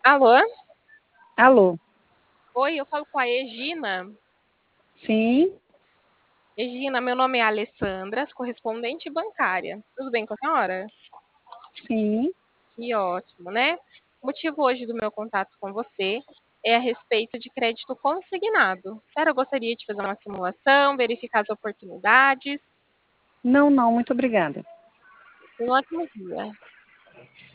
Alô? Alô? Oi, eu falo com a Egina. Sim, Egina, meu nome é Alessandra, correspondente bancária. Tudo bem com a senhora? sim. Que ótimo, né? O motivo hoje do meu contato com você é a respeito de crédito consignado. A senhora gostaria de fazer uma simulação, verificar as oportunidades? Não, não, muito obrigada. Um ótimo dia.